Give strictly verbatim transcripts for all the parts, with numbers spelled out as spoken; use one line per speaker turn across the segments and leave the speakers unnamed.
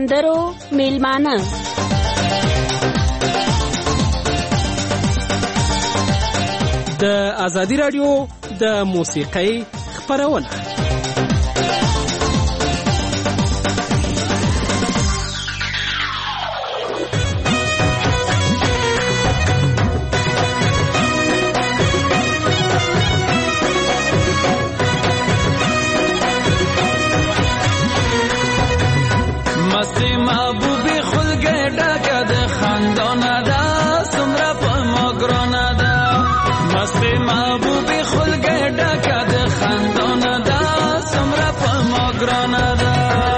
سندرو میلمانه
د ازادي رادیو د موسیقۍ خپرونه.
مستی محبوبی خلگه ڈاکه ده خاندانه ده سمره پا مگرانه ده. مستی محبوبی خلگه ڈاکه ده خاندانه ده سمره پا مگرانه ده.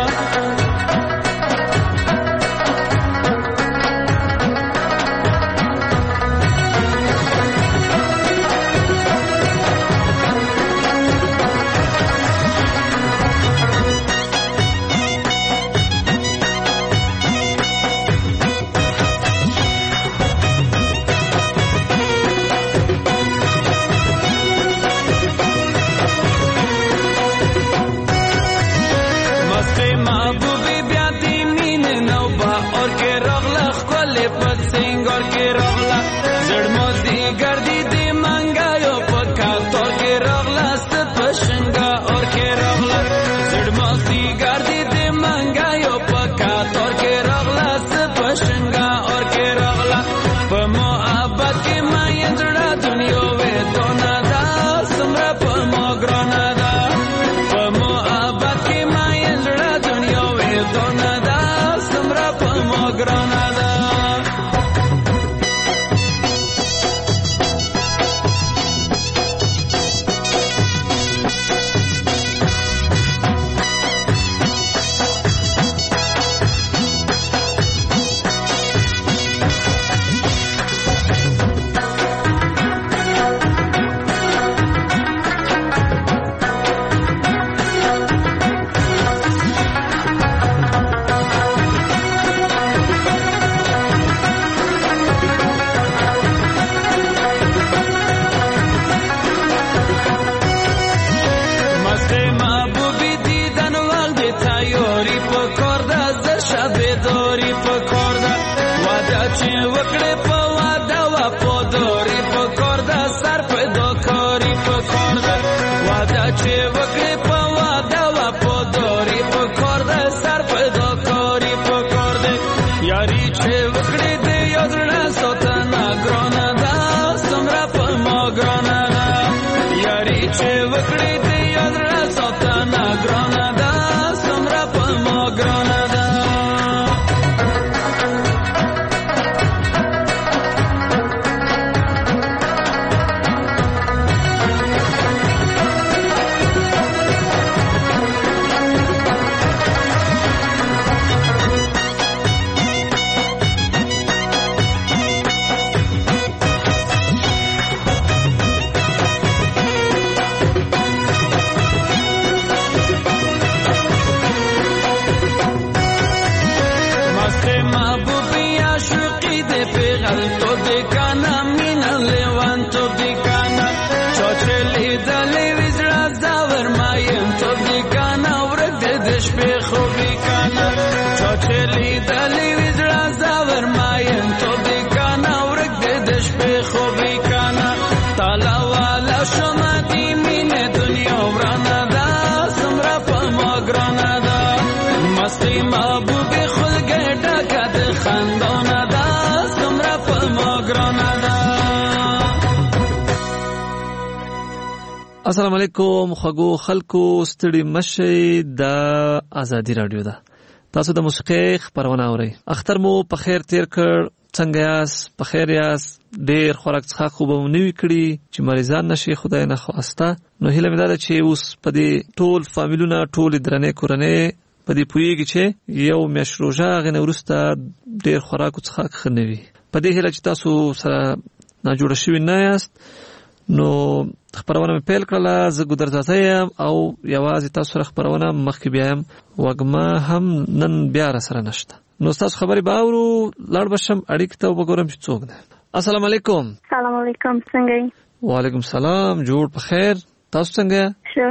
السلام علیکم خوږو خلکو ستړي مشي د ازادي رادیو ده. تاسو د موسیقۍ خبرونه اورئ. اختر مو په خیر تیر کړ. څنګه یاست؟ په خیر یاست؟ ډیر خوراک څخه خوب مو نوي کړی چې مریضان نشي خدای نه خواسته. نو هیله مې ده چې اوس په دې ټول فامیلونه ټول درنې کورنۍ په دې پوهیږي چې یو میاشت روژه غنه ورسته ډیر خوراک څخه خنوي. په دې هیله چې تاسو سره نه جوړ شوي نه یاست. نو خبرونه مې پیل کړله. زه ګودرزاته یم او یوازې تاسو سره خبرونه مخکې بیایم. وګما هم نن بیا را سره نشته. نو تاسو خبرې باورو لاړ بشم اړیکې ته وګورم چې څوک ده. السلام علیکم.
سلام علیکم. څنګه یې؟
وعلیکم سلام. جوړ په خیر. تاسو څنګه؟
ښه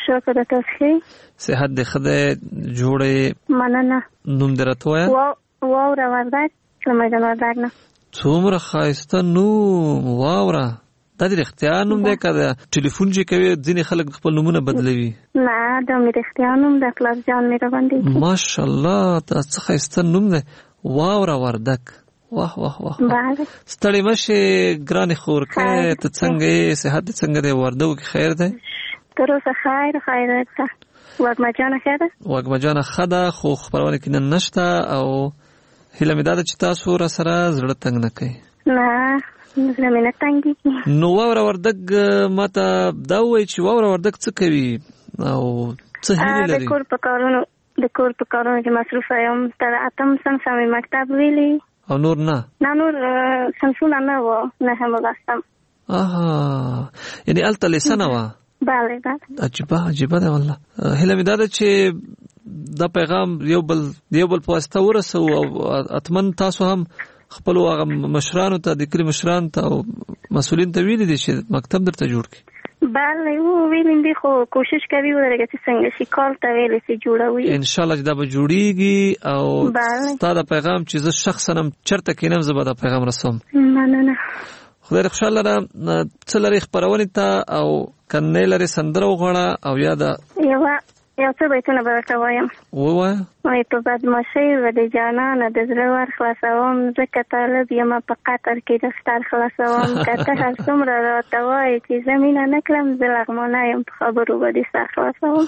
شکر تاسو
صحت دې ښه دی جوړې
مننه
نوم دې راته ووایه
وا واوره وردګ له میدان وردګ نه
څومره ښایسته نوم واوره دا دې رښتیا نوم دی که د ټلیفون چې کوي ځینې خلک خپل نومونه بدلوي
نه دا مې رښتیا نوم د اخلاص جان مې راباندې
ماشاءالله دا څه ښایسته نوم دی واوره وردګ واه واه واه ستړې مشې ګرانې خورکۍ ته څنګه یې صحت دې څنګه دی وردګو کې خیر دی
تر اوسه خیر خیر ده وږمه جانه ښه ده
وږمه جانه ښه ده خو خپرونه کې نن نشته او هیله مې دا ده چې تاسو را سره زړه تنګ نه کوي
نه زړه مې نه تنګېږي
نو واوره وردګ ما ته دا ووایي چې واوره وردګ څه کوي او څه هیلې لري
د کور په کارونو د کور په کارونو کې مصروفه یم تر اتم صنف مې مکتب ویلی
او نور نه
نه نور صنفونه نه وو نه هم لوستم
آها یعنی هلته لیسنه وه
بله بله
عجیبه عجیبه ده والله هیله مې دا ده چې دا پیغام یو بل یو بل په واسطه ورسو او اتمن تاسو هم خپلو هغه مشرانو ته د کلي مشرانو ته او مسؤلین ته ویلي دي چې مکتب درته جوړ کړي
بله و ویلیم دي خو کوشش کوي ورګه چې څنګه شي کال ته ویلې چې جوړوي
ان شاء الله چې دا به جوړیږي او ستا دا پیغام چې زه شخصا هم چرته کینم زه به دا پیغام رسوم
مننه
خدای دې خوشحاله لره څه لرې خپرونې ته او کنې لرې سندره وغواړه او یا د
یوه یو څه بیتونه به ورته وایم
ووایه
وایي په بدماشۍ به د جانانه د زړه ور خلاصوم ځکه طالب یمه په قطر کې دفتر خلاصوم که ته هر څومره راته وایې چې زه مینه نه کړم زه لغمانه یم په خبرو به دې سر خلاصوم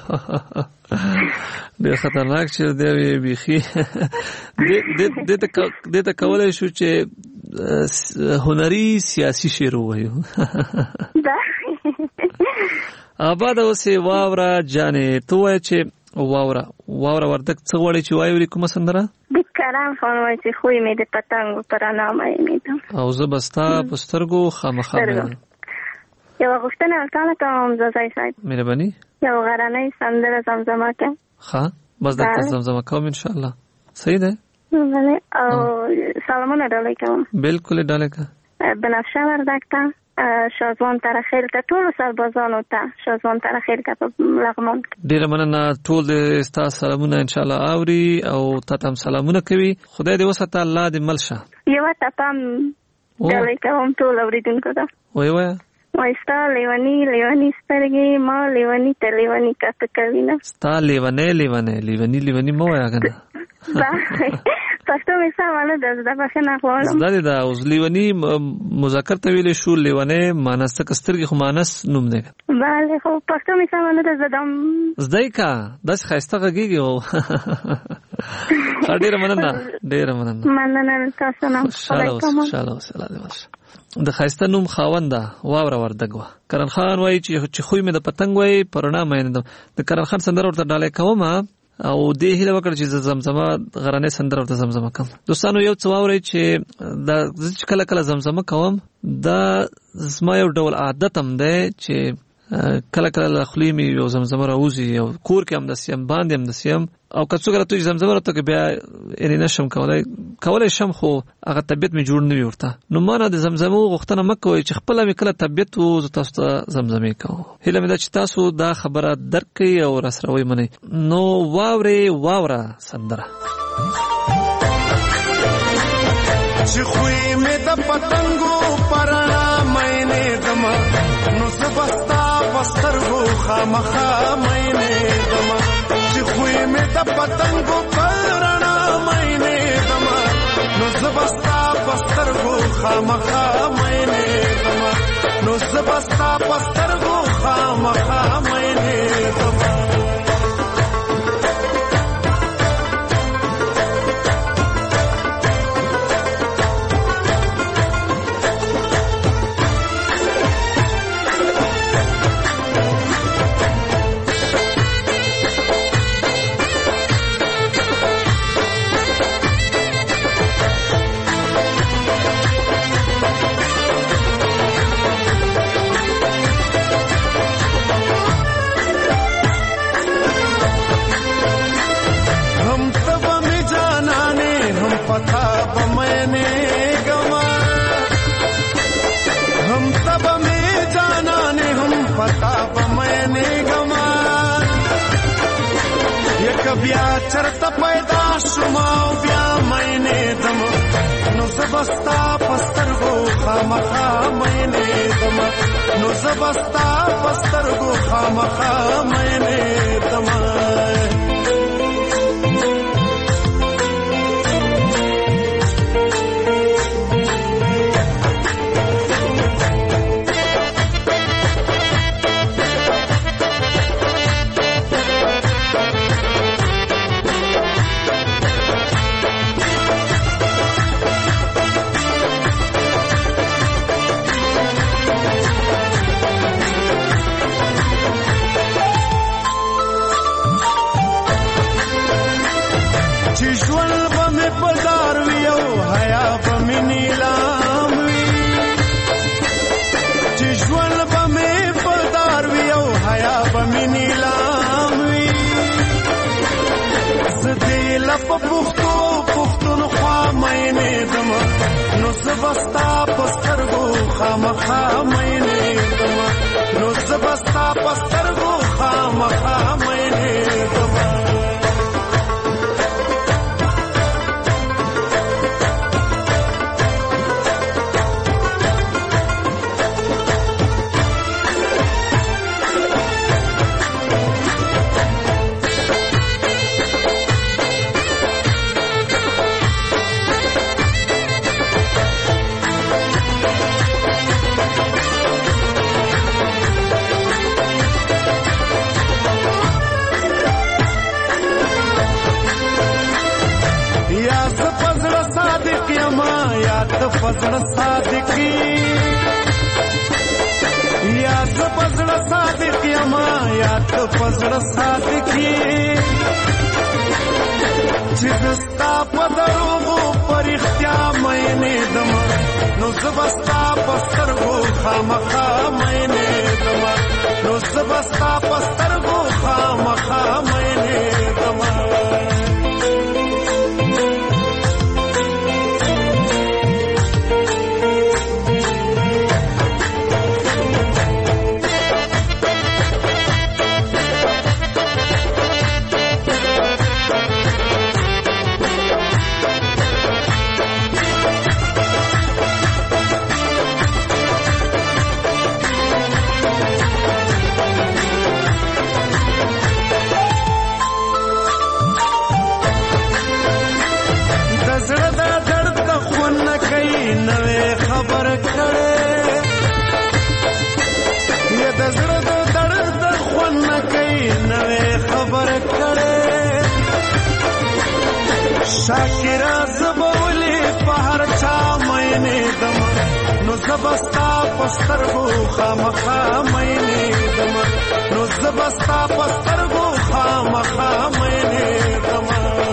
ډېر خطرناک شعر دی وی بیخي دې ته کولی شو چې هنري سیاسي شعر ووایو آباد اوسې واوره جانې ته وایه چې واوره واوره وردګ څه غواړې چې وایې ورې کومه سندره
د کرم خان وایي چې خوی مې د پتنګو په رڼا مینېدم او
زه به ستا په سترګو خامخا مینم
یوه غوښتنه ورته کوم ځاځی صاحب
مهرباني
یو غرنۍ سندره زمزمه کړه
ښه بس درته زمزمه کوم انشاءالله صحیح دی
بله او سلامونه ډالۍ کوم
بلکل ډالۍ که
بنفشه وردګ ته شازوان ترخیل ته ټولو سربازانو ته شازوان ترخیل ته په لغمان کې
ډېره مننه ټول د ستا سلامونه انشاءالله اوري او تا ته هم سلامونه کوي خدای دې وساته الله دې مل شه
یوه ټپه هم ډالۍ کوم ټول اورېدونکو ته
وایه وایه
وایي ستا لیوني لیوني سترګې ما لیوني ته لیوني کته کوي نه
ستا لیونی لیونی لیوني لیوني مه وایه که نه
پښتو مې سمه نه ده زده بښنه غواړم
زده دې ده اوس لیوني مذکر ته ویلی شو لیونی مانس ته که سترګې خو مانس نوم دی
بله خو پښتو مې سمه نه ده زده هم
زده یې که داسې ښایسته غږېږي خو ډېره مننه ډېره مننه
مننه تاسو نه
خوشحاله اوسه خوشحاله اوسه الله دې ورشه د ښایسته نوم خاونده واوره وردګ وه کرن خان وایي چې خوی مې د پتنګ وایي په رڼا مینېدم د کرن خان سندره ورته ډالۍ کومه او دې هیله وکړه چې زه زمزمه غرنۍ سندره ورته زمزمه کوم دوستانو یو څه واورئ چې دا زه چې کله کله زمزمه کوم دا زما یو ډول عادت هم دی چې کله کله له خولې مې یو زمزمه راوځي او کور کې هم داسې یم باندې هم داسې یم او که څوک راته وایي زمزمه راته کوي بیا یعنې نشم کولی کولی شم خو هغه طبیعت مې جوړ نه وي ورته نو ما نه د زمزمو غوښتنه مه کوئ چې خپله مې کله طبیعت و زه تاسو ته زمزمې کوم هیله مې ده چې تاسو دا خبره درک کوئ او راسره ومنئ نو واورې واوره سندره
چې خوی مې د پتنګو په رڼا مینېدم نو زه به ستا په سترګو خامخا مینېدم چې خوی مې د پتنګو په رڼا مینېدم نو زه به ستا په سترګو خامخا مینېدم نو زه به ستا په سترګو خامخا مینېدم पता ब मैंने गमा کبیا چرته پیدا شوم او بیا مینې دم نو زبستا پسترګو خامخا مینې دم نو زبستا پسترګو خامخا مینې دم پختو پختون خوا مینې دم نو زبستا پسترګو خامخا مینې دم نو زبستا پسترګو خامخا مینې دم فزړه صادقي یا ز فزړه صادقي ما یا ته فزړه صادقي چې دستا په دروغو پر اختیا مینې دم نو زبستا پسترګو خامخا مینې دم نو زبستا پسترګو خامخا مینې دم شاکرا زبولی پہر چا مینې دم نو زبستا پسترګو خامخا مینې دم نو زبستا پسترګو خامخا مینې دم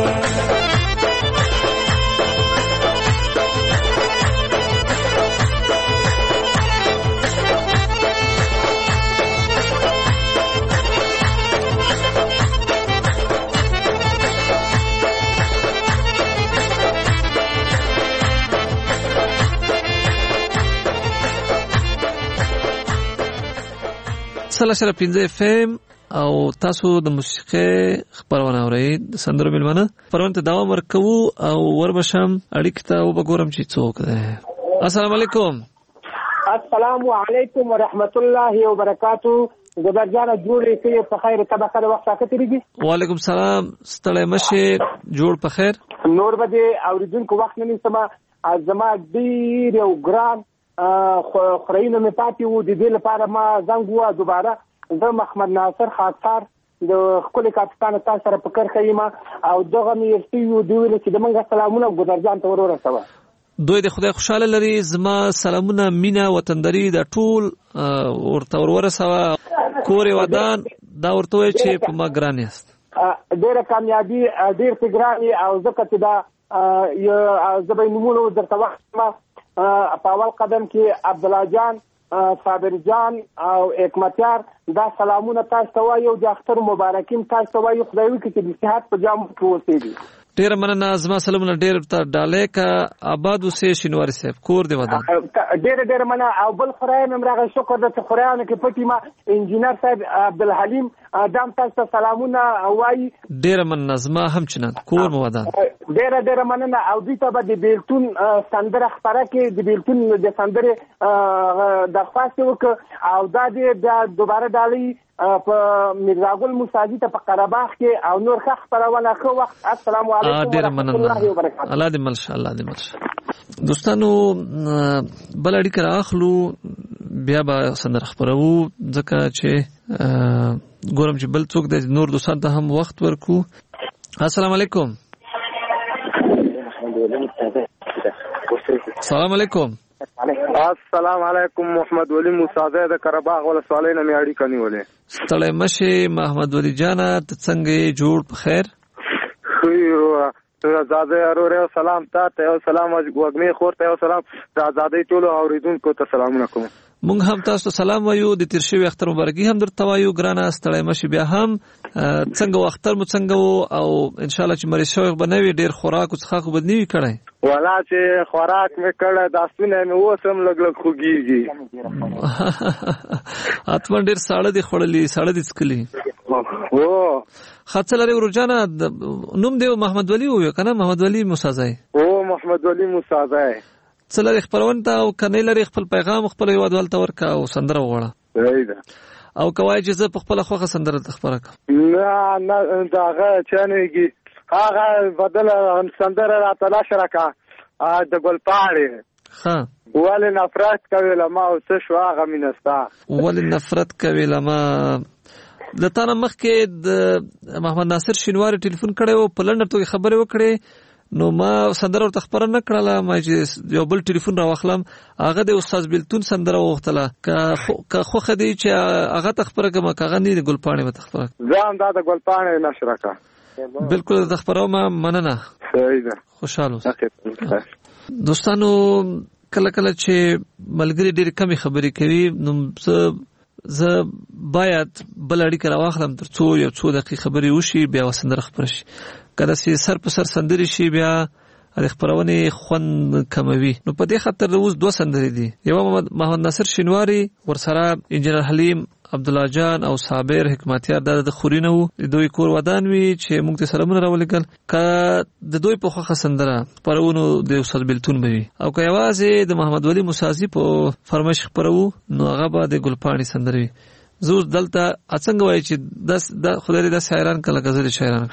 سلا شر پنځه اف ام او تاسو د موسیقي خبرونه اورئ د سندرو ملمنه پرونته دوام ورکوو او وربشم اړیکه ته وګورم چې څوک ده. السلام علیکم.
السلام علیکم ورحمت الله وبرکاتہ. ګبرجان جوړې کې په خیر ته بخره وخت راکړي.
وعلیکم السلام. ستړی مشه جوړ په خیر.
نور بده اوریدونکو وخت نه نیسم زما ډیر یو ګران خورینه مې پاتې وو د دې لپاره ما زنګ وو دوباره زه محمد ناصر خاطر د خپل کاپټان تاسو سره پکر خېما او دغه مې ارتیو دی ویل چې د منګه سلامونه ګذرجان ته ورورسوه.
دوی د خدای خوشاله لري. زما سلامونه مینا وطندري د ټول ورته ورورسوه. کور ودان دا ورته چې په ما ګران است.
ډېر کامیابی ډېر تګرانی او زکه چې دا یو زبینمونو درته وخت په اول قدم کې عبد الله جان صابر جان او حکمتیار دا سلامونه تاسو ته وایو د اختر مبارکیم تاسو ته وایو خدای وکړي چې د صحت په جام کې اوسېږي.
ډیر مننه. زما سلامونه ډیر ته ډالې کا آباد اوسې شینواری صاحب کور دی ودان.
ډیر ډیر مننه او بل خدای مې راغی شکر د خدایانو کې پټی ما انجینر صاحب عبدالحلیم دام تاسو ته سلامونه وایي.
ډېره مننه. زما هم چنان کور مو ودان.
ډېره ډېره مننه. او دوی ته به د بیلتون سندره خپره کړي، د بیلتون د سندرې درخواست یې وکړه او دا د دوباره ډالۍ په میرزاګل موساجي ته په قرهباغ کې او نور ښه خپرونه ښه وخت. السلام علیکم ورحمة الله وبرکاته.
الله دې مل شه، الله دې مل شه. دوستانو بل اړیکه راخلو بیا به سندره خپرو ځکه چې ګورم چې بل څوک د نور دوستان ته هم وخت ورکو. السلام علیکم. السلام علیکم.
السلام علیکم. محمد ولی موسازی د قرهباغ ولسوالۍ نه مې اړیکه نیولې.
ستړی مشه محمد ولی جانه، ته څنګه جوړ په خیر؟
خو زاده اورو سلام ته او سلام وګمې خور ته او سلام د آزادۍ ټولو اوریدونکو ته سلامونه کوم.
مونږ هم تاسو ته سلام وایو. د تیر شوی اختر مبارکي هم درته وایو ګرانه. ستړی مشه بیا هم څنګه اختر مو څنګه او ان شاء الله چې مری شوی بنوي ډیر خوراک او څخه خو بدنوي کړای.
ولا چې خوراک مې کړه داسونه مې وسم لګ لګ خوږیږي.
اتمن ډیر ساړه دي خړلې ساړه دي څکلي.
او
خاطر لري ورجانه نوم دی محمد ولی وو کنه؟ محمد ولی موسازی.
او محمد ولی موسازی
څلری خبرون ته او کنه لري خپل پیغام خپل یوادوال ته ورکا او سندره وغوړه.
راځه
او کوای چې زه په خپل خوخه سندره تخبره کوم.
نه نه داغه چانهږي هغه بدل سندره را تلاش راکا د ګلپاړې.
ها
ول نفرت کوي لما او څه شو هغه مینستا.
ول نفرت کوي لما د تانه مخ کې د محمد ناصر شینواری ټلیفون کړو په لندن ته خبرې وکړې نو ما سندره ورته خبره نه کړله. ما چې یو بل ټلیفون را واخلم هغه د استاد بیلتون سندره وغوښتله که خوښه دی چې هغه ته خبره کوم که هغه نه د ګلپاڼې به ته خبره
ځان دا د ګلپاڼې نشره کا.
بالکل د خبروم مننه.
صحیح ده.
خوشاله اوسه. دوستانو کله کله چې ملګری ډېر کمی خبرې کوي نو زه زه باید بل اړیکه را واخلم تر څو یو څو دقیقې خبرې وشي بیا سندره خبره شي. که داسې سر په سر سندرې شي بیا د خپرونې خوند کموي. نو په دې خاطر اوس دوه سندرې دي. یوه محمد ناصر شینواری ورسره انجینر حلیم عبدالله جان او صابر حکمتیار دا د خورینه وو. د دوی کور ودان وی چې موږ ته سلامونه راولېږل. که د دوی په خوښه سندره خپرونو د استاد بیلتون به وي او که یوازې د محمد ولی موسازی په فرمایش خپرو نو هغه به د ګلپاڼې سندره وي. زه دلته اڅنګ وای چې داس د خدای دې حیران کله غزل شاعران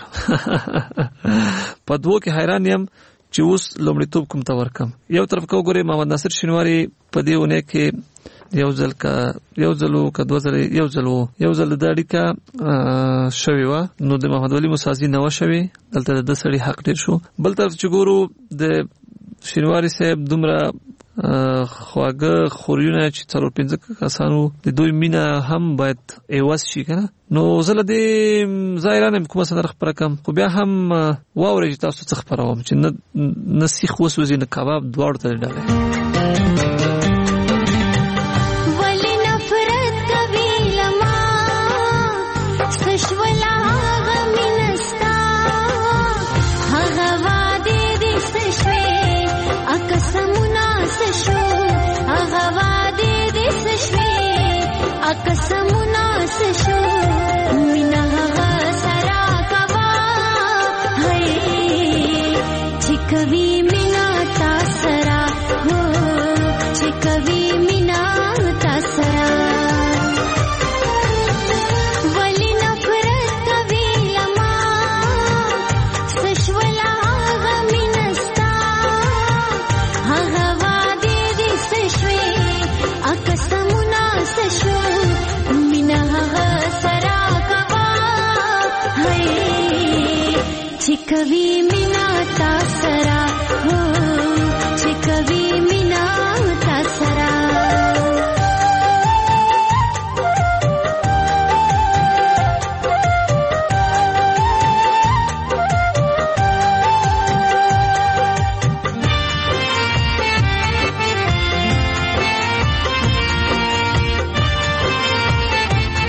په دوه کې حیران یم چې اوس لومړیتوب کوم ته ورکم. یو طرف کو ګوري محمد ناصر شینواری په دې ونه کې یو ځل کا یو ځلو کا دوه ځل یو ځلو یو ځل د اړیکه شوی و نو د محمد ولی موسازی نو شوی دلته د سړي حق ډیر شو. بل طرف چې ګورو د شینواری صاحب دومره خواږه خوريونه چې څلور پنځه کسانو د دوی مینا هم باید ایواز شي کنه. نو زله دې ظاهرانه کومه سندره خبره کوم خو بیا هم واورې تاسو څه خبروم چې نه نسیخ وسوځي نه کباب دواړو ته ډاله.
قسمونه سشو مینا هغه سرا کوا هي چې کوي مینا تا سرا هو چې کوي مینا تا سرا ولی نفرت کوي لما سشولا هغه مینستا هغه وادي دې سشوي قسمونه سشو کبھی مینا تاسرا ہو چې کبھی مینا تاسرا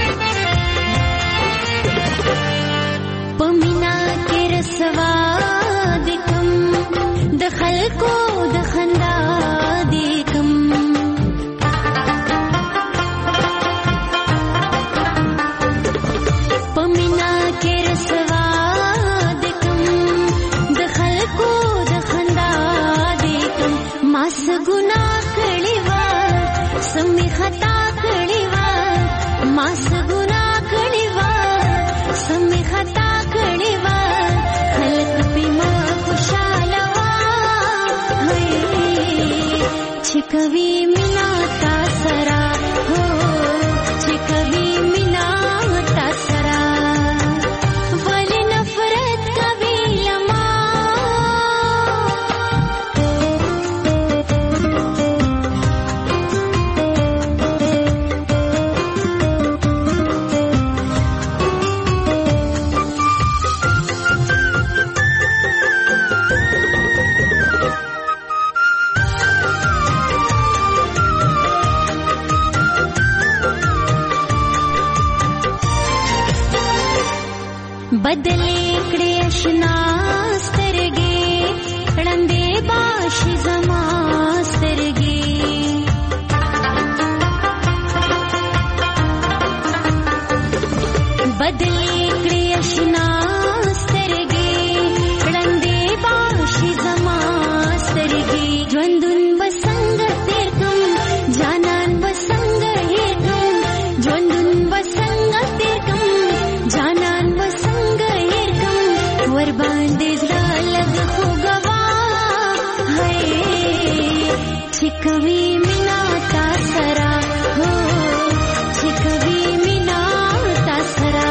पमीना के रसवा چې کوي مینا تا سره هو چې کوي مینا تا سره ولې نفرت کوي لما بدلې کړې آشنا سترګې ړندې باشي زما سترګې بدلې کړې آشنا سترګې ړندې باشي زما سترګې ژوندون بسنګ تیر کوم جانان بسنګ هیر کوم ژوندون بسنګ تیر کوم جانان ور باندې زړه لګ خو ګوا هي چې کوي مینا تا سره هو چې کوي مینا تا سره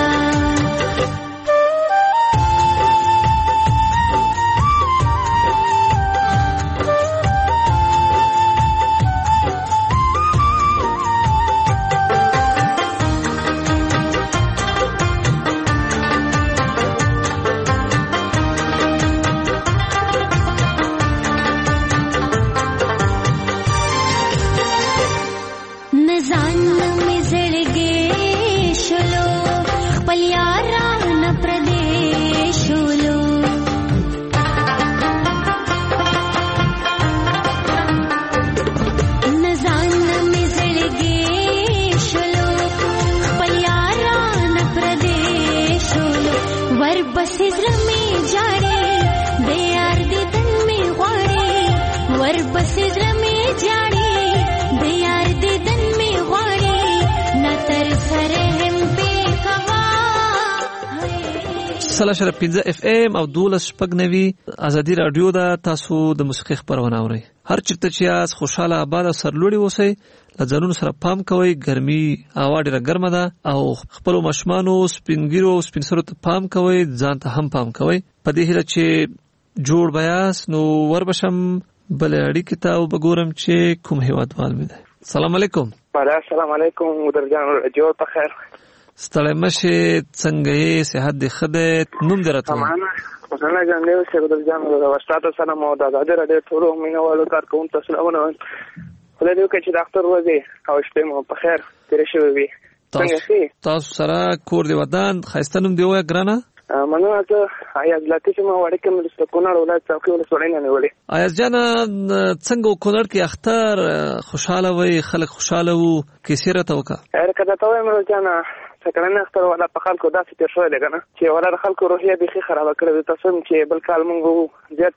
سلا شرف پنځه اف ام او دولس شپږ نوي ازادي رادیو دا تاسو د موسیقي خبرونه اورئ هر چیرته چې یاست خوشاله آباد او سرلوړي اوسئ له ځانونو سره پام کوئ ګرمي هوا ډېره ګرمه ده او خپلو ماشومانو سپینګیرو سپین سرو ته پام کوئ ځان ته هم پام کوئ په دې هیله چې جوړ به یاست نو وربشم بلې اړیکې ته وبګورم چې کوم هیوادوال مې دی سلام علیکم
السلام علیکم مدرجان رادیو په خیر
ستړی مشه څنګه یې صحت دې ښه دی نوم دې راته
امانه حسین جان دی چې مدرجان د واستاده سلام او د ازادي رادیو ټول مینوالو کارکونکو ته سلامونه خدای دې وکړي چې ډاکټر وځي او شپه مو په خیر تیر شي وي څنګه
تاسو سره کور دی ودان خاصه نوم دی وای ګرانه
منو ته آیاز لاتې چې ما وړه کوم د کونړ ولایت څوکۍ ولسوالۍ نه نیولې
آیاز جان څنګه کونړ کې اختر خوشاله وي خلک خوشاله وو کیسه راته وکړه
هر کله ته وایم جان څنګه اختر ولا په خلکو داسې تیر شوی دی کنه چې ولا د خلکو روحیه به خراب کړې تاسو چې بل کال مونږ زیات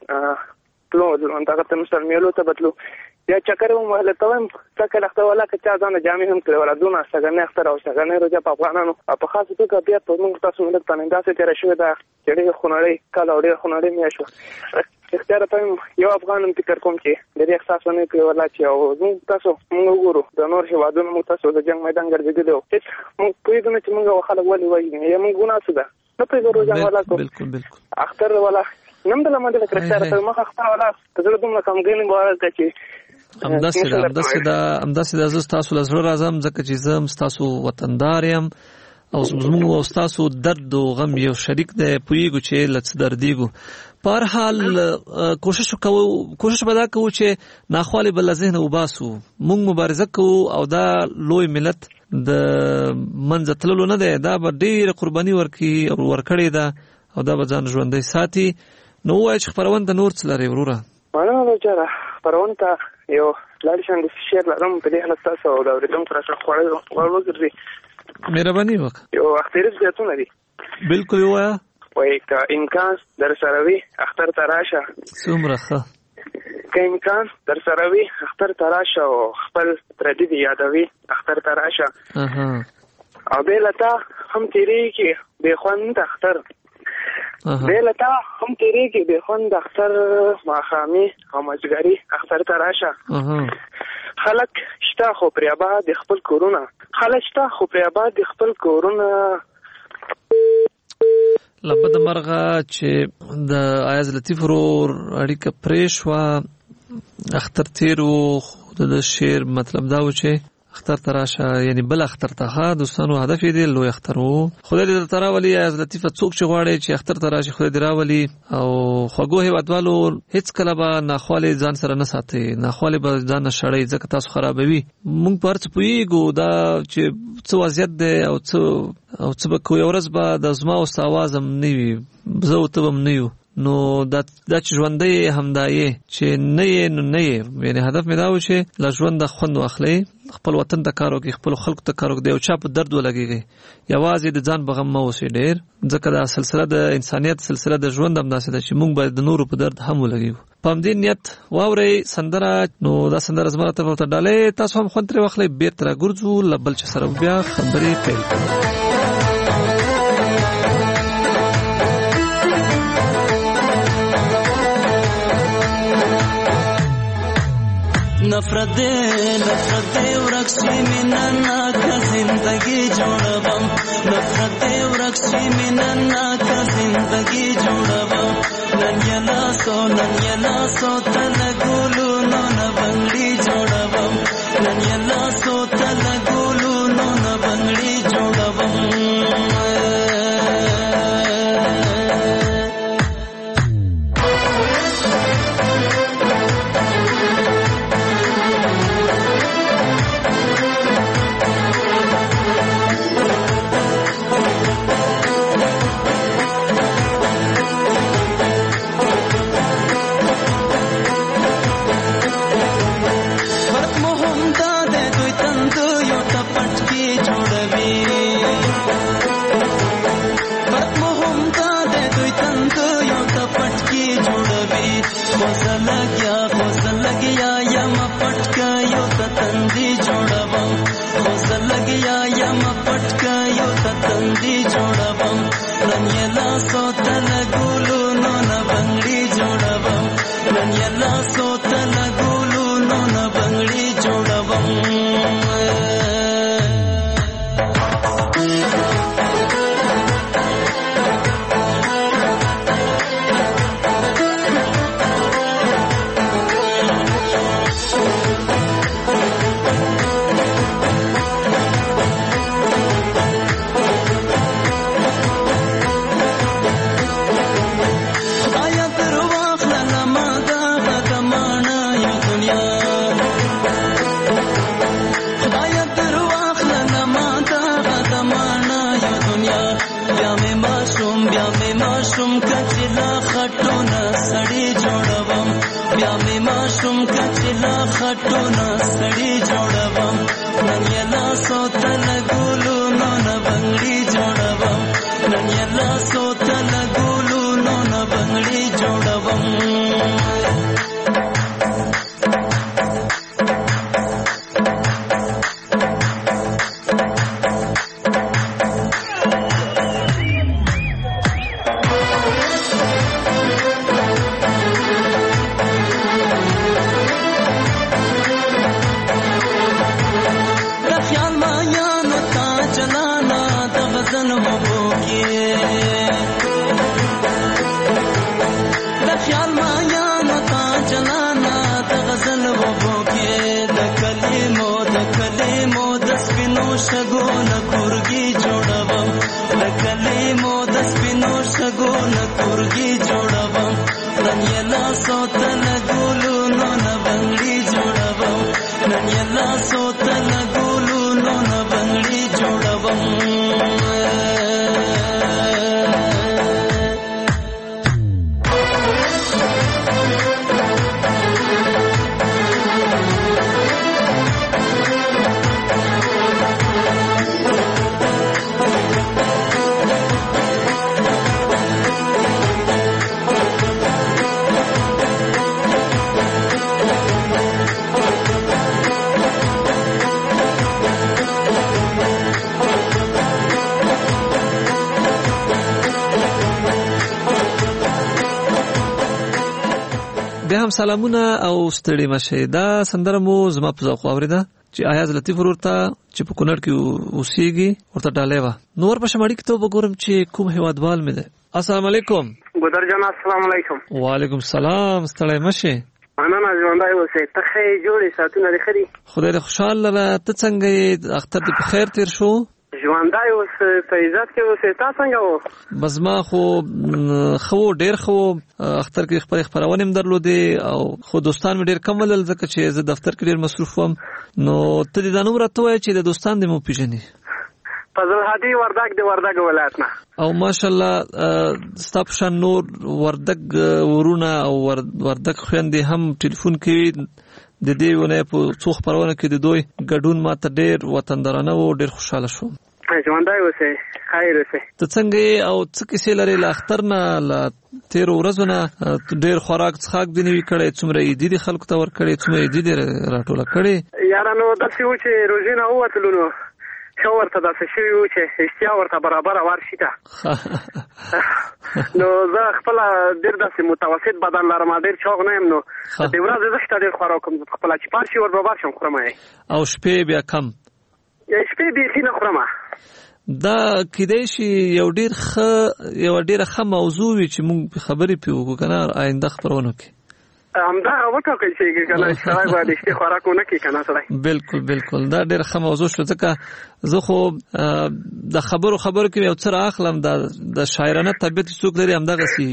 پلو دغه ته مستر میلو ته بدلو یا چکر مو مهله ته وایم څنګه اختر ولا که چا ځان جامې هم کړې ولا دونه څنګه اختر او څنګه روزه په افغانانو په خاص توګه بیا په موږ تاسو ملک باندې داسې تیر شوی دا چې ډېر خنړې کال او ډېر خنړې میاشو اختیار ته یو افغان فکر کوم چې د دې احساس نه کوي ولا چې او موږ تاسو موږ وګورو د نور هیوادونو موږ تاسو د جنگ میدان ګرځېدلو چې موږ پوهېږو چې موږ خلک ولې وایي یا موږ ګناه څه ده نه پوهېږو روزه ولا کو
بالکل بالکل
اختر ولا نم د لمده اختیار ته مخ اختر ولا ته دومره کمګین بواره چې
امداسه ده امداسه ده امداسه ده زه تاسو لزړه راځم ځکه چې زه تاسو وطندار یم او زموږ او تاسو درد او غم یو شریک دی پویګو چې لڅ دردیګو په هر حال کوشش وکړو کوشش ودا کوو چې ناخواله بل ذهن وباسو موږ مبارزه کوو او دا لوی ملت د منځتللو نه دی دا به ډیر قرباني ورکي او ورکړي دا او دا به ځان ژوندۍ ساتي نو وای چې خبرونه د نور څه لري وروره
معلومه ده چې خبرونه ته یو لاري شان د شیر لرم په دې حالت تاسو او دا ورته تر څو خوړل ورغږی
مهرباني وکړه
یو اختر زیاتونه دي
بالکل وایا
وای که امکان در سره وي اختر ته راشه
څومره ښه
که امکان در سره وي اختر ته راشه او خپل پردي دی یادوي اختر ته راشه او به لتا هم تیریږي به خوند اختر به لتا هم تیریږي به خوند اختر ماخامي او مجګری اختر ته راشه خلک شته خو پرې آباد د خپل کورونه خلک شته خو پرې آباد د خپل کورونه
لبد مرغه چې د ایاز لطیف ورور اړیکه پرې شوه اختر تیر و د شعر مطلب دا و چې اختر تراشه یعنی بل اختر ته دوستانو هدف یې دی لوی اختر وو خدای دې تراولي ایاز لطیف څوک چې غواړي چې اختر تراشه خدای دې راولي او خوګو هیوادوالو هیڅ کله به ناخواله ځان سره نه ساتي ناخواله به ځان شړې ځکه تاسو خرابوي مونږ پرڅ پویګو دا چې څه وضعیت دی او څه او څه به کوی ورځ به د زما او ساوازم نیوي زه او ته هم نیو نو دا د ژوندۍ همدایي چې نه نه نه یعنی هدف مې دا و چې لا ژوند د خوند واخلي خپل وطن ته کار وکړي خپل خلکو ته کار وکړي او چا په درد ولګيږي یوازې د ځان بغم مو وسی ډېر ځکه دا سلسله د انسانيت سلسله د ژوند هم داسې ده چې موږ باید د نورو په درد هم ولګيو په دې نیت واوري سندره نو دا سندره زما ته ورته ډالې تاسو هم خوند تر واخلي بیرته راګرځو لبل چې سره بیا خبرې پیل کړو
نفرت دے نفرت دے ورکشی مننا کا زندگی جوڑبم نفرت دے ورکشی مننا کا زندگی جوڑبم نن یلا سو نن یلا سو تلگولو نو نبنگلی جوڑبم نن یلا سو تلگولو نو نبنگلی جوڑبم
بیا هم سلامونه او ستړي مشه. دا سندره مو زما په ذوق اوریده چې ایاز لطیف ورته چې په کونړ کې اوسېږي ورته ډالې و. نور په شمړی کې ته وګورم چې کوم هیوادوال مې ده. السلام علیکم.
ګودر جان السلام علیکم.
وعلیکم السلام. ستړي مشه.
مننه ژوندای اوسې. ته ښه جوړې ساتونه لري خري.
خدای دې خوشاله له ته څنګه یې اختر دې په خیر تیر شو.
ژوندای اوس په عزت کې اوسې. تا څنګه وو؟
بس ما خو خو ډیر خو اختر کې خبرې خبرونه هم درلودې او خو دوستان مې ډیر کم ولل ځکه چې زه دفتر کې ډیر مصروف وم. نو ته دې دا نوم راته وایې چې د دوستان دې مو پیژنې.
فضل هادي وردګ د وردګ ولایت نه.
او ماشاءالله ستاسو شان نور وردګ ورونه او وردګ خويندې هم ټلیفون کوي. د دې ونه په څو خبرونه کې د دوی ګډون ماته ډیر وطندارانه او ډیر خوشاله شوم.
ژوندای اوسې. خیر اوسې.
ته څنګه او څه کیسې لري له اختر نه له تیر ورځونه ډیر خوراک څخاک دی نوي کړي څومره یې دي خلکو ته ور کړي څومره یې دي راټوله کړي.
یارانو داسې و چې روزینه ووتلو نو ښه ورته داسې شوي وو چې اشتیا ورته برابره ورشي ته. نو زه خپله ډېر داسې متوسط بدن لرم ډېر چاغ نه یم. نو د ورځې زه شته ډېر خوراک کوم خپله چې پار شي ور برابر شم خورم یې.
او شپې بیا کم؟
شپې بیخي نه خورم.
دا کیدای شي یو ډېر ښه یوه ډېره ښه موضوع وي چې موږ خبرې پرې وکړو که نه آینده خپرونو کې.
همدغه وټاکل شي که نه سړی باید شپې خوراک ونه کړي که نه سړی.
بلکل بلکل دا ډېره ښه موضوع شو ځکه زه خو د خبرو خبرو کې یو څه رااخلم د شاعرانه طبیعت څوک لري همدغسې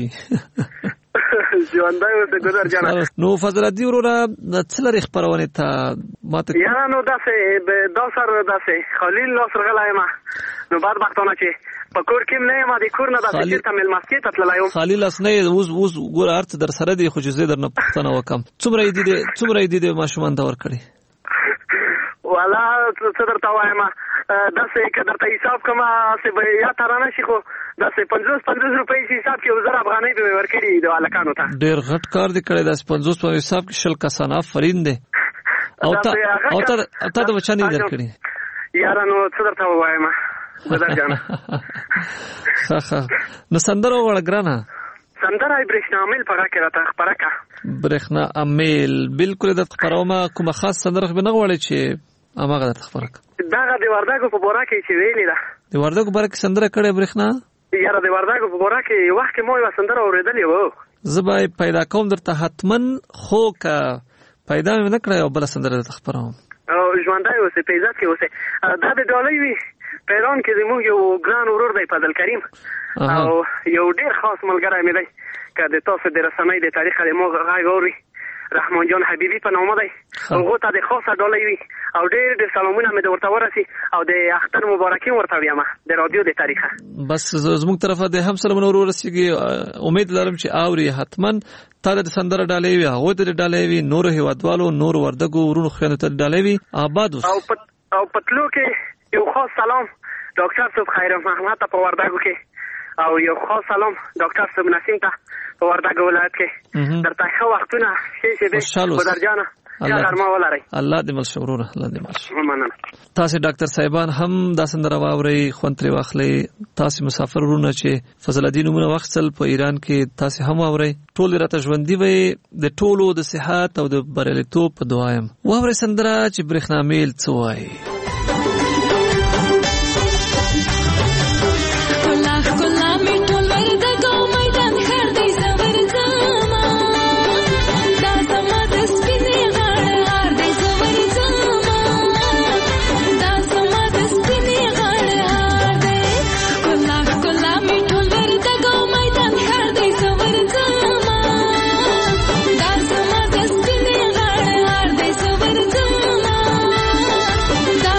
ژوندی اوسې ګودر جانه.
نو فضل الدین وروره څه لرې خپرونې ته ماته؟
یاره نو داسې دا سر داسې خلیل ناصر غلی یم. نو بدبختانه چې په کور کې نه یم د کور نه داسې چېرته مېلمستې ته تللی یم. خلیل اس نه اوس اوس ګوره هر څه در سره دی خو چې زه درنه پوښتنه وکړم څومره یې دي څومره یې دي ماشومانو ته ورکړې؟ والا څه درته وایم داسې که درته حساب کړم هسې به یاد ته رانه شي خو داسې پنځوس پنځوس روپۍ حساب کې یو زر افغانۍ به مې ورکړي د هلکانو ته. ډېر
غټ کار دې کړی داسې پنځوس په حساب کې شل کسان آفرین دی. او تا او تا د بچا نه درکړي؟
یاره نو څه درته ووایم ګودر جانه.
ښه ښه نو سندره وغواړه ګرانه.
سندره یې برېښنا امیل په غږ کې راته خپره کړه.
برېښنا امیل بلکل یې درته خپرومه. کومه خاص سندره خو به نه غواړې چې هماغه درته خپره کړه؟
دغه د وردګو په بوره کې چې ویلې ده.
د وردګو باره کې سندره کړې برېښنا؟
یاره د وردګو په بوره کې یو وخت کې ما یوه سندره اورېدلې وه.
زه به یې پیدا کوم درته حتما خو که پیدا مې نه کړه یو بله سندره درته خپروم.
او ژوندی اوسې په عزت کې اوسې. دا د ډالۍ وي په ایران کې زموږ یو ګران ورور دی فضل کریم او یو ډېر خاص ملګری مې دی که د تاسو د رسنۍ د تاریخ د ما غږ اوري رحمان جان حبیبي په نامه دی. هغو ته د خاصه ډالۍ وي او ډېر ډېر سلامونه مې د ورته ورسي او د اختر مبارکي ورته ویم د رادیو د تاریخه.
بس زموږ طرفه د هم سلامونه ور ورسېږي. امید لرم چې اوري حتما تا د سندره ډالۍ وي هغوی ته د ډالۍ وي نورو هیوادوالو نورو وردګو ورونو خویندو ته د ډالۍ وي. آباد اوس.
او په تلو کې یو خاص سلام ډاکټر صاحب خیر محمد ته په وردګو کې او یو خاص سلام ډاکټر صاحب نسیم ته په وردګو ولایت کې درته ښه وختونه ښې شېبې ګودر جانه ښه غرمه ولرئ.
الله دې مل شه وروره الله دې مل شه.
مننه.
تاسې ډاکټر صاحبان هم دا سندره واورئ خوند ترې واخلئ. تاسې مسافر وروڼه چې فضل الدین نومونه واخیستل په ایران کې تاسې هم واورئ. ټول راته ژوندي وئ د ټولو د صحت او د بریالیتوب په دعا یم. واورئ سندره چې برېښنا میل څه وایي.
دا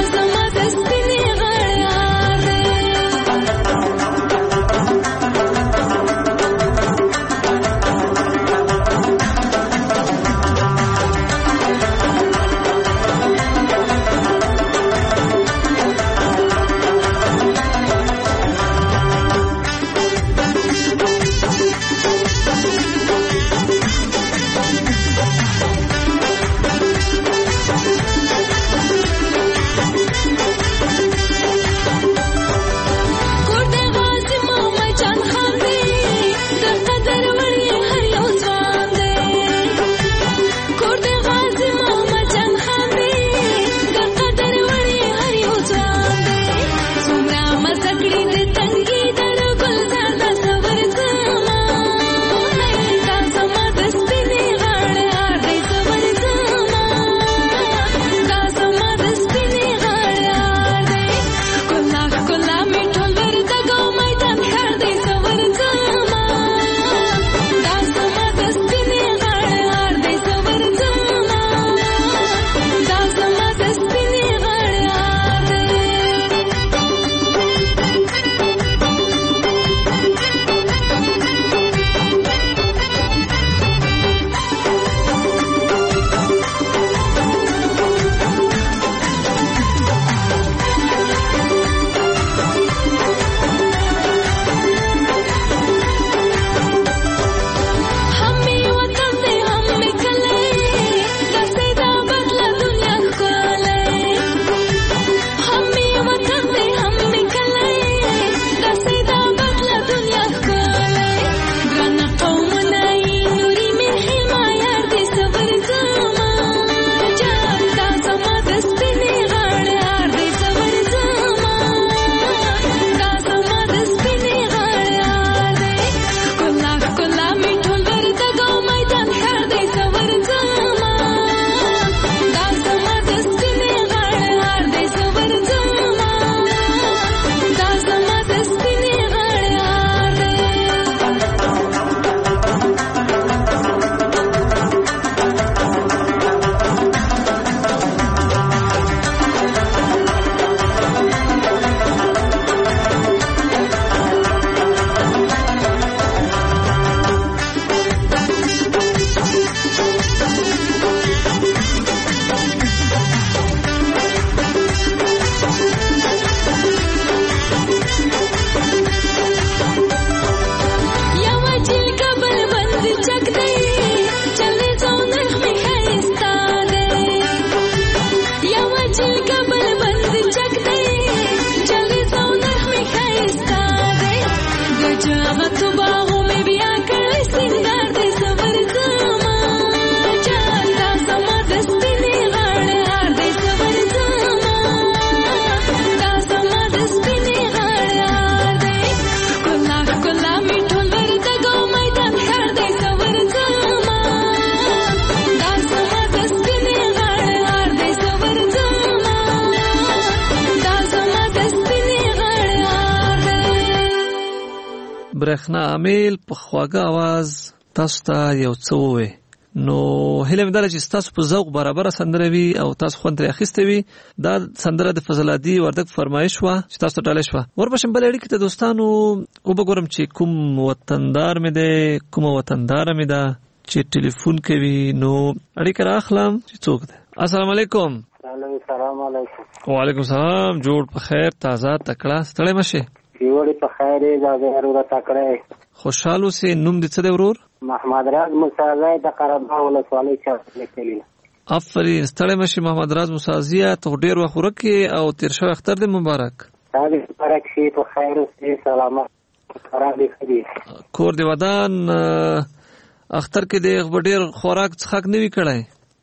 चाहा तो बाहों में बिया कर सिंगार दे सवर जामा चाहता समा दस्तिनी गाड़ हार दे सवर जामा दा समा दस्तिनी गाड़ हार दे कुल्ला कुल्ला मिठो दर्द गो मैदान कर दे सवर जामा दा समा दस्तिनी गाड़ हार दे सवर जामा दा समा दस्तिनी गाड़ हार दे
برېښنا عامل په خواږه आवाज تاسو ته یو څه ووي نو هیله مې ده چې تاسو په ذوق برابر سندره وي او تاسو خوند ترې اخیسته وي دا سندره د فضل الدی وردک فرمایش وا چې تاسو ته ډالې شو ورپسې بل اړیکې ته دوستانو وبګورم چې کوم وطندار مې ده کوم وطندار مې ده چې ټلیفون کوي نو اړیکه راخلم چې څوک ده السلام علیکم
السلام علیکم
وعلیکم السلام جوړ په خیر تازه تکړه ستړی مشه
وړي په خیر یې دا ضرورت تکړه
خوشاله سي نوم دې څه دی ورور
محمد راز موسازی د قربا ولسوالۍ چا لیکلی
افرین ستړی مشه محمد راز موسازی ته ډیر وخت ورکه او تیر شو اختر دې مبارک
تاسو مبارک شي په خیر او سلامت خراب دي
کور دی ودان اختر کې دې ډیر خوراک څخه نه وی کړای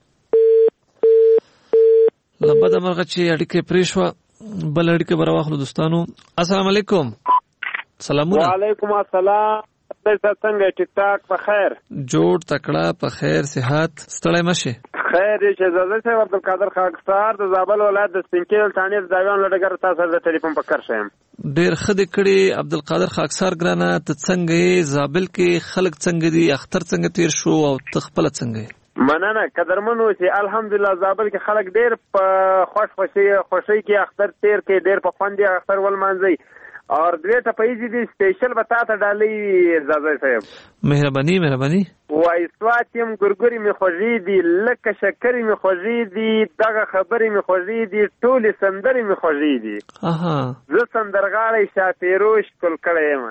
لبد مرغه چې اړیکه پریښو بل اړیکه بر واخلو دوستانو السلام علیکم سلامونه
وعلیکم السلام تاسو څنګه ټیک ټاک په خیر
جوړ تکړه په خیر صحت ستړی مشه
خیر دې شهزاده صاحب عبد القادر خاکسار د زابل ولایت د سپینکیل ثانیه د داویان لړګر تاسو د ټلیفون په کار شم
ډیر خدای کړي عبد القادر خاکسار ګرانه ته څنګه زابل کې خلک څنګه دي اختر څنګه تیر شو او تخپل څنګه
مننه قدرمنو چې الحمدلله زابل کې خلک ډیر په خوش خوشي خوشي کې اختر تیر کې ډیر په خوندې اختر ول مانځي اور دوی ته پیسې دي سپیشل بتا ته ډالۍ زازای صاحب
مهرباني مهرباني
وای سواتیم ګورګوري می خوږی دي لکه شکرې می خوږی دي دغه خبرې می خوږی دي ټولې سندرې می خوږی دي
اها
زه سندرغاړی شاپیروش کول کړم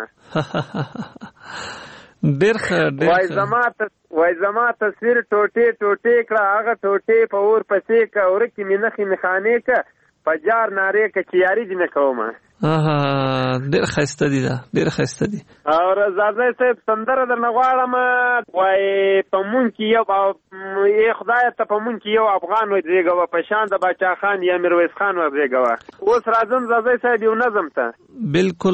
ډیر ښه ډیر
وای زما ته وای زما تصویر ټوټه ټوټه کړه هغه ټوټه په اور پسې کا اور کې مینخي مخانه کا پجار ناره ک چیاري دي نه کومه
اها ډیر خسته دي دا ډیر خسته دي
اور زازه صاحب سندره در نغواړم وای په مون کې یو یو خدای ته په مون کې یو افغان وي دیګه په شان د باچا خان یا میرویس خان وي دیګه اوس راځم زازه صاحب یو نظم ته
بالکل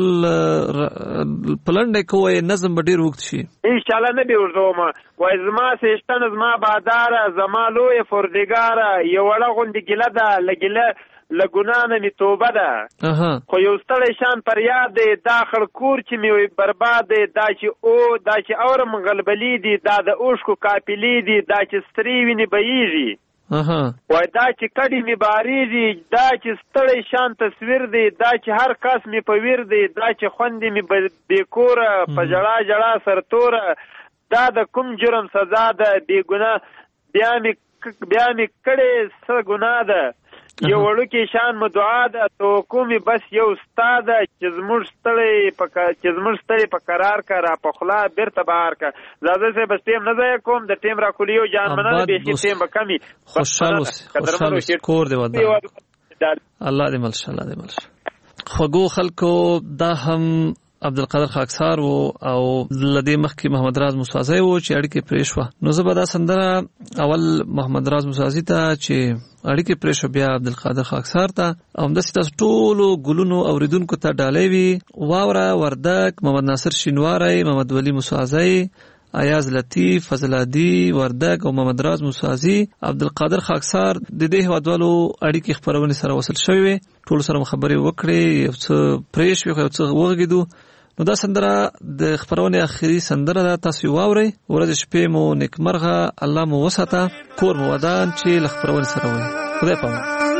پلنډه کوی نظم ډیر وخت شي
ان شاء الله نه به ورځوم وای زما سشتن زما بادار زما لوی فردګار یو وړه غوندې ګله ده لګله لګونانه می توبه ده خو یو ستړی شان پر یاد دی دا خړکور چې می برباد دی دا چې او دا چې اورم غلبلی دی دا د اوشکو کاپلی دی دا چې ستری ویني بېږي وای دا چې کډی می باریږي دا چې ستړی شان تصویر دی دا چې هر کس می په ویر دی دا چې خوندې می بیکور په جړا جړا سرتور دا د کوم جرم سزا ده بی ګناه بیا می بیا می کړي څه ګناه ده یو وړوکی شان مو دعا ده تو کومي بس یو استاد چې زموږ ستړی په چې زموږ ستړی په قرار کا را په خلا بیرته بهر کا زاده سه بس تیم نه ځای کوم د تیم را کولیو جان مننه به شي تیم به کمی
خوشاله خوشاله کور دی ودا الله دې ملشه الله دې ملشه خوګو خلکو دا هم عبد القادر خاکسار وو او لدی مخکی محمد راز موسازی وو چې اړیکې پریښوا نو زبدا سندره اول محمد راز موسازی ته چې اړیکې پریښو بیا عبد القادر خاکسار ته او د ستاسو ټولو ګلونو اوریدونکو ته ډالۍ وی واوره وردک محمد ناصر شینواری محمد ولی موسازی ایاز لطیف فضل الدی وردک او محمد راز موسازی عبد القادر خاکسار د دې هوادوالو اړیکې خبرونه سره وصل شوی ټول سره خبرې وکړې یو څه پریښ یو څه وغږیدو نو دا سندره د خبرونه اخیری سندره ده تاسو واورئ ورځ شپې مو نیکمرغه الله مو وساته کور مو ودان چې خبرونه سره وي خدای پامه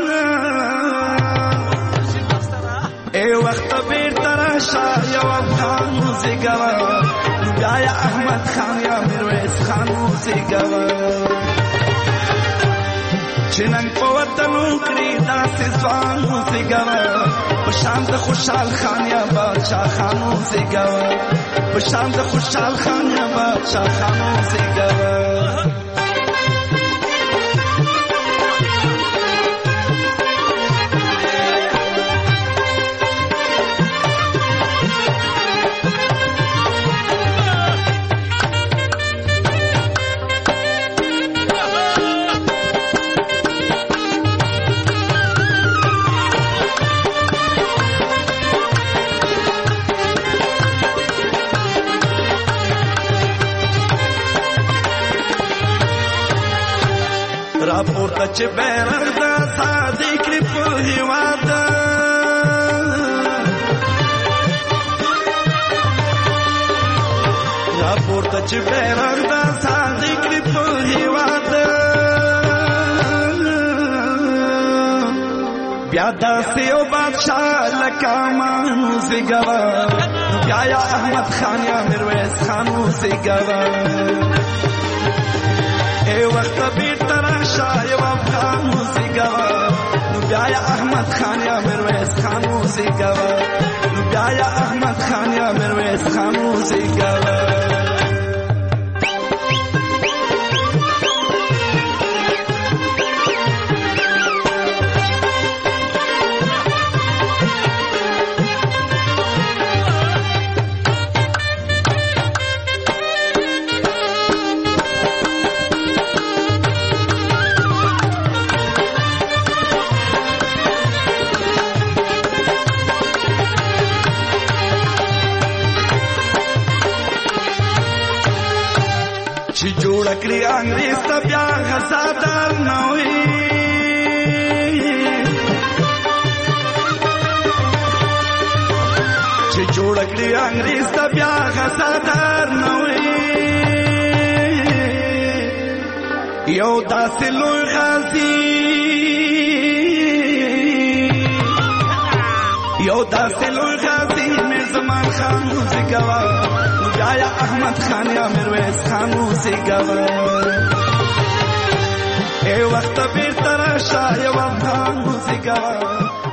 ای وخت بیر تراشه یو افغان موزیګوا یا احمد خان یا میرویس خان موزیګوا چنن په وطنو کړی داسې ځوان موزیګوا په شان د خوشحال خان یا بادشاہ خان موزیګوا په شان د خوشحال خان یا بادشاہ خان موزیګوا پورته چې بیرغ د ازادۍ کړي په هېواد را پورته چې بیرغ د ازادۍ کړي په هېواد بیا داسې یو بادشاه لکه امان وزېږوه نو بیا یا احمد خان یا میرویس خان وزېږوه ای وخته بیرته راشه یو افغان وزېږوه نو بیا یا احمد خان یا میرویس خان وزېږوه نو بیا یا احمد خان یا میرویس خان وزېږوه چې جوړ کړی انګریز ته بیا غزادار نه وي چې جوړ کړی انګریز ته بیا غزادار نه وي یو داسې لوی غازي یو داسې لوی غازي مې زمان خان وزېږوه بیا یا احمد خان یا میرویس خان وزېږوه ای وخته بیرته راشه یو افغان وزېږوه